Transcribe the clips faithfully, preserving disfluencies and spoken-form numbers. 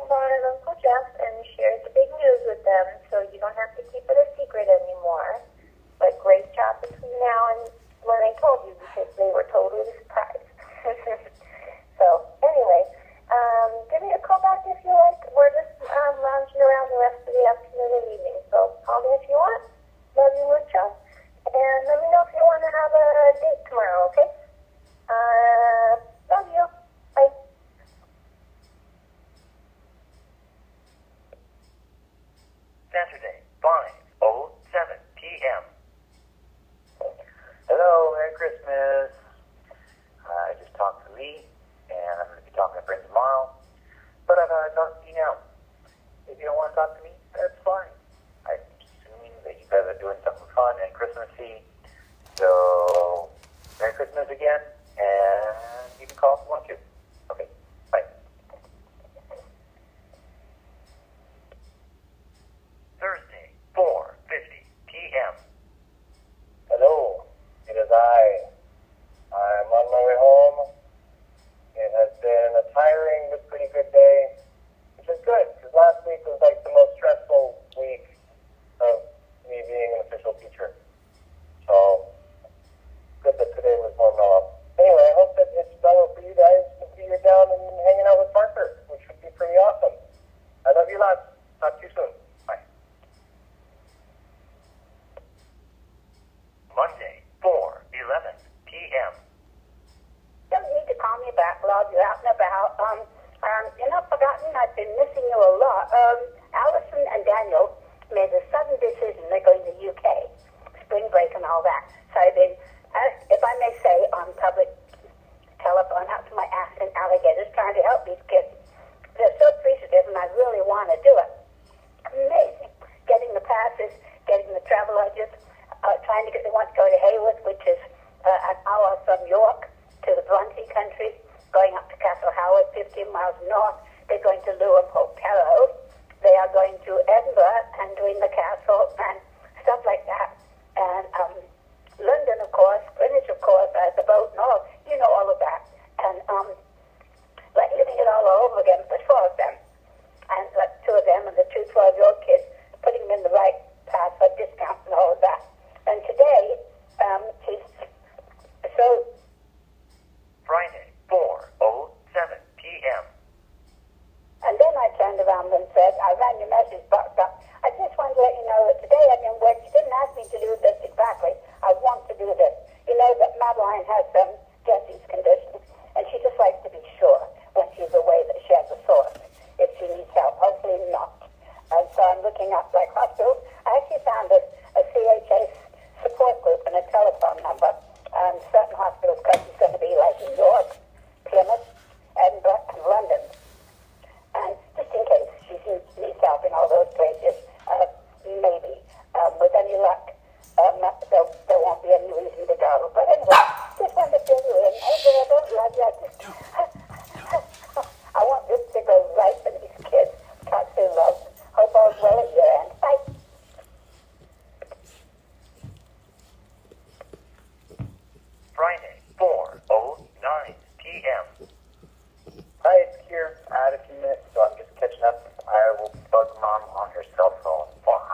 Ron and Uncle Jeff and shared the big news with them, so you don't have to keep it a secret anymore. But great job between now and when I told you, because they were totally surprised. So, anyway, um, give me a call back if you like. We're just um, lounging around the rest of the afternoon and evening, so call me if you want. Love you mucho. And let me know if you want to have a date tomorrow, okay? Uh, love you. Bye. Saturday, five oh seven p.m. Hello, Merry Christmas. I just talked to Lee, and I'm going to be talking to Brent tomorrow. But I thought I'd talk to you now. If you don't want to talk to me, that's fine. I'm assuming that you guys are doing something fun and Christmassy. So, Merry Christmas again, and you can call if you want to. Okay, bye. Thursday, four fifty p.m. Hello, it is I. I'm on my way home. It has been a tiring but pretty good day, which is good, because last week was like the most stressful week of me being an official teacher. So, good that today was more mellow. Anyway, I hope that it's mellow for you guys to be here down and hanging out with Parker, which would be pretty awesome. I love you lots. Talk to you soon. Bye. Monday, four eleven p.m. Don't need to call me back, love. You're out and about. Um, um, you're not forgotten. I've been missing you a lot. Um, Allison and Daniel made a sudden decision. They're going to the U K, spring break and all that. So I've been, asked, if I may say, on public telephone, out to my ass and alligators, trying to help these kids. They're so appreciative, and I really want to do it. Amazing. Getting the passes, getting the travel agents, uh, trying to get, they want to go to Haywood, which is uh, an hour from York, to the Bronte country, going up to Castle Howard, fifteen miles north. They're going to Lewis Hotel. They are going to Edinburgh and doing the castle and stuff like that. And um, London, of course, Greenwich, of course, uh, the boat and all. You know all of that. And um, like living it all over again for four of them. And like two of them and the two twelve-year-old kids, putting them in the right path for discounts and all of that. And today, um, he's so... Friday, four oh seven p.m. And then I turned around and said, I ran your message box up. I just wanted to let you know that today I've been working. You didn't ask me to do this exactly. I want to do this. You know that Madeline has um, Jesse's condition, and she just likes to be sure when she's away that she has a source if she needs help. Hopefully not. And so I'm looking up like hospitals. I actually found a, a C H A support group and a telephone number. Um, certain hospitals, because it's going to be like New York, Plymouth, Edinburgh, and London. And just in case she needs, needs help in all those places, uh, maybe, um, with any luck, um, there, there won't be any reason to go. But anyway, just wanted to fill you in. I don't love you. I just, I want this to go right for these kids. Talk to you, love. Hope all's well at your end. Bye. Friday, four oh nine p.m. Hi, it's Kier. I had a few minutes, so I'm just catching up. I will bug Mom on her cell phone.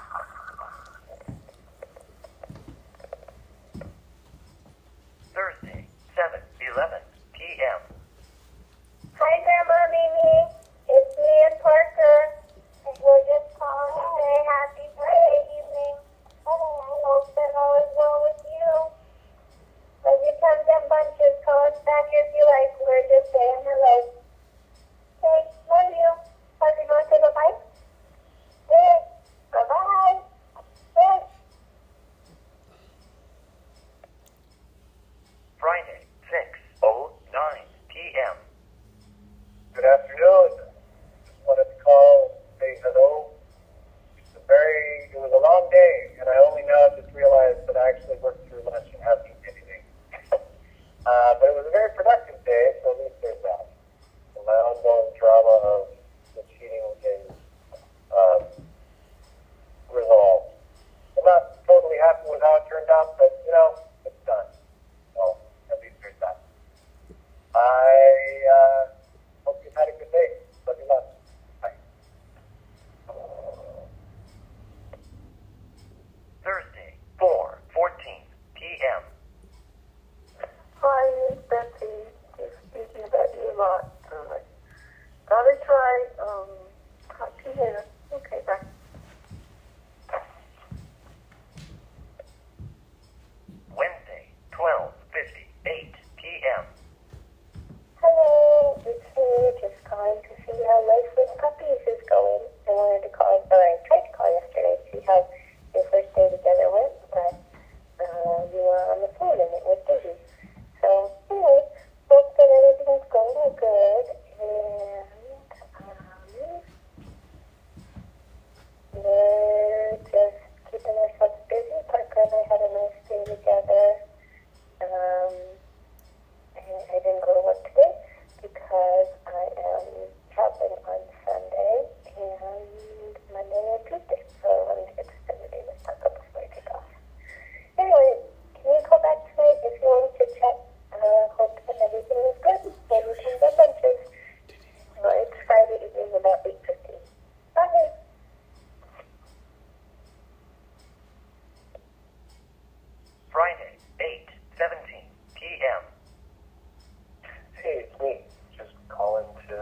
Thursday, seven eleven p.m. Hi, Grandma Mimi. It's me and Parker. And we're just calling to say happy birthday evening. And I hope that all is well with you. Love you tons and bunches. Call us back if you like. We're just saying hello. Okay, love you. Parker, you want to say bye-bye? Hey.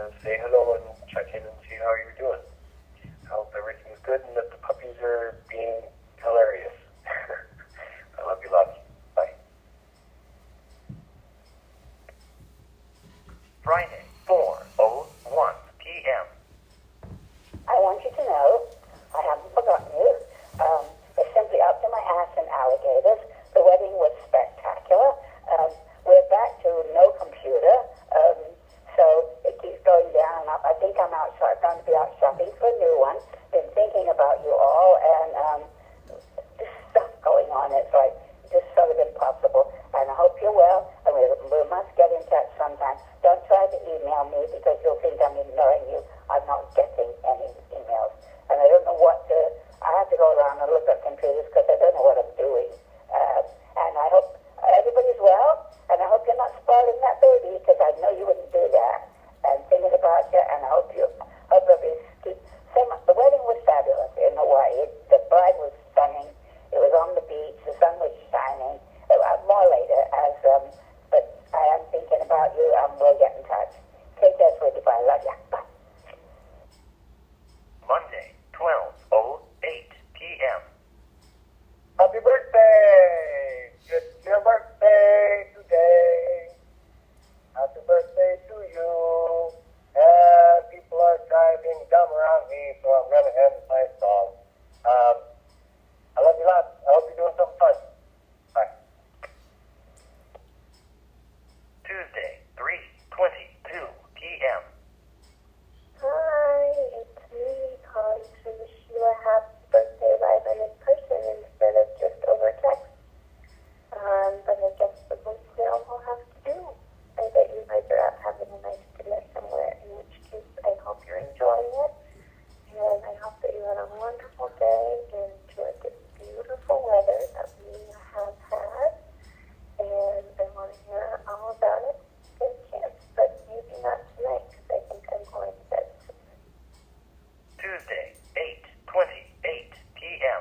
to say hello and check in and see how you're doing. I hope everything's good and that the puppies are being hilarious. I love you lots. Bye. Friday, four oh one p.m. I want you to know I haven't forgotten you. Um, it's simply up to my ass in alligators. The wedding was spectacular. Um, we're back to no computer, um, so it keeps going down and up. I think I'm outside, going to be out shopping for a new one. Been thinking about you all, and um, this stuff going on. It's like just sort of impossible. And I hope you're well, and we, we must get in touch sometime. Don't try to email me because you'll think I'm ignoring you. I'm not getting any emails, and I don't know what to. I have to go around and look at computers because I don't know what I'm doing. Uh, and I hope everybody's well, and I hope you're not spoiling that baby because I know you wouldn't do that. And thinking about you, and I hope you hope everybody's keep. So much, the wedding was fabulous in Hawaii. The bride was stunning. It was on the beach. The sun was shining. Uh, more later, as um, but I am thinking about you. Um, we'll get in touch. Take care, sweetie. Bye. Love you. Bye. Monday, twelve oh eight p.m. Happy birthday! It's your birthday today. Happy birthday to you. And people are driving dumb around me, so I'm going to end my song. Um, I love you lots. I hope you're doing something fun. Bye. Tuesday, three twenty-two p.m. Hi, it's me calling to wish you a happy birthday live and in person instead of just over text. Um, but I guess the voicemail will have to do. I bet you guys are out having a nice dinner somewhere, in which case I hope you're enjoying it. And I hope that you had a wonderful day and enjoyed this beautiful weather that we have had. And I want to hear all about it. Good chance, but maybe not tonight because I think I'm going to bed soon. Tuesday, eight twenty-eight p.m.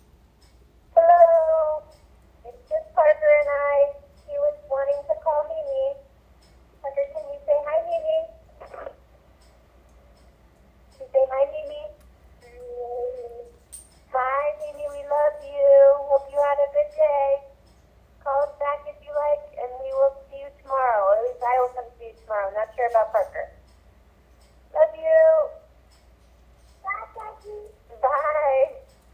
Hello, it's just Parker and I. He was wanting to call Mimi. Parker, can you say hi, Mimi? Can you say hi, Mimi? Hi, Mimi, we love you. Hope you had a good day. Call us back if you like, and we will see you tomorrow. Or at least I will come see you tomorrow. Not sure about Parker. Love you. Bye, Jackie. Bye.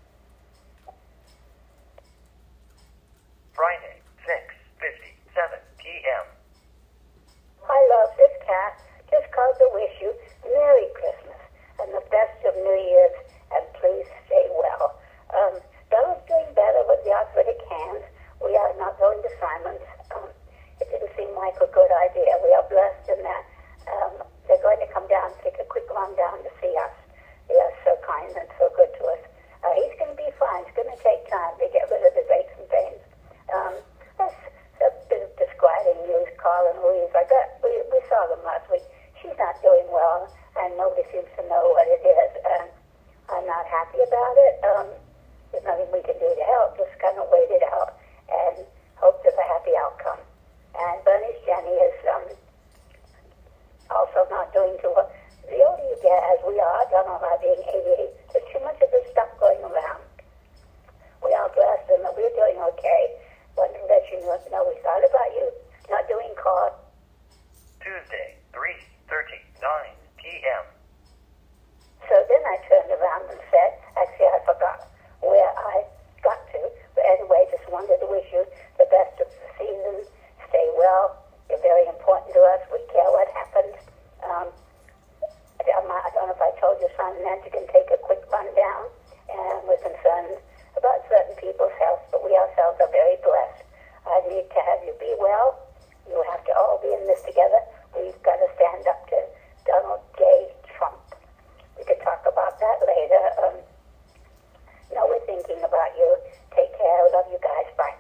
Friday, six fifty-seven p.m. I love this cat. Just called to wish you Merry Christmas and the best of New Year's, and please stay well. Um, Bella's doing better with the arthritic hands. We are not going to Simon's. Um, it didn't seem like a good idea. We are blessed in that um, they're going to come down, take a quick run down to see us. They are so kind and so good to us. Uh, he's going to be fine. It's going to take time to get rid of his aches and pains. Um, that's a bit of disquieting news, Carl and Louise. I got, we, we saw them last week. She's not doing well, and nobody seems to know what it is. And I'm not happy about it. Um, there's nothing we can do to help. Just kind of wait it out and hope there's a happy outcome. And Bernie's Jenny is um, also not doing too well. The older you get, as we are, I don't know about being eighty-eight, there's too much of this stuff going around. We are blessed and that we're doing okay. Wanted to let you know, know we thought about you, not doing call. Tuesday, three thirty-nine p.m. So then I turned around and said, actually I forgot where I got to, but anyway, just wanted to wish you the best of the season. Stay well. You're very important to us. We care what happens. Um, I don't I don't know if I told you, son, Nancy can take a quick rundown, and we're concerned about certain people's health, but we ourselves are very blessed. I need to have you be well. You have to all be in this together. We've got to stand up to Donald J. Trump. We could talk about that later. Um, no, we're thinking about you. Take care. Love you guys. Bye.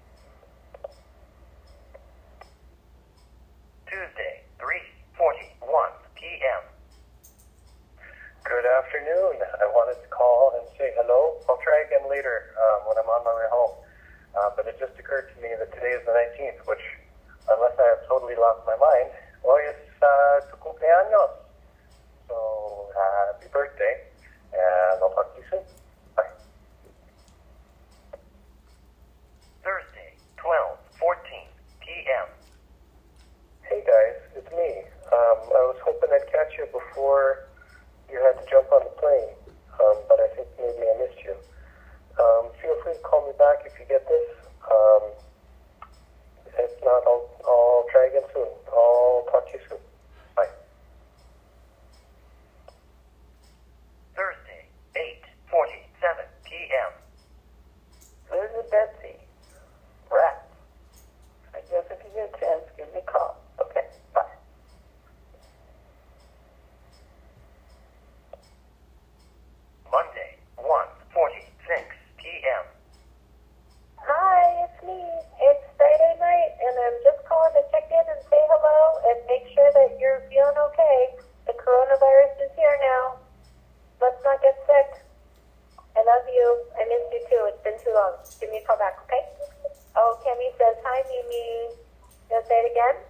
Tuesday, three forty-one p.m. Good afternoon. I wanted to call and say hello. I'll try again later um, when I'm on my way home. Uh, but it just occurred to me that today is the nineteenth, which, unless I have totally lost my mind, well, it's uh, tu cumpleaños. Um, I was hoping I'd catch you before you had to jump on the plane, um, but I think maybe I missed you. Um, feel free to call me back if you get this. Um, if not, I'll, I'll try again soon. I'll talk to you soon. Bye. Thursday, eight forty-seven p.m. This is Betsy. Rats. I guess if you get a chance, give me a call. Okay, bye. Monday, one forty-six p.m. Hi, it's me. It's Friday night, and I'm just calling to check in and say hello and make sure that you're feeling okay. The coronavirus is here now. Let's not get sick. I love you. I miss you too. It's been too long. Give me a call back, okay? Oh, Kimmy says, hi, Mimi. You want to say it again?